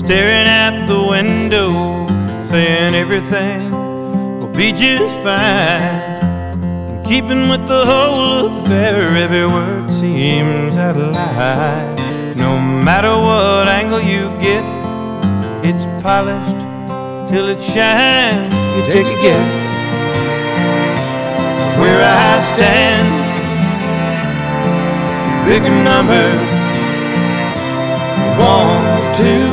staring at the window, saying everything will be just fine. And keeping with the whole affair, every word seems out of line. No matter what angle you get, it's polished till it shines. You take a guess where I stand. Pick a number, 1 or 2.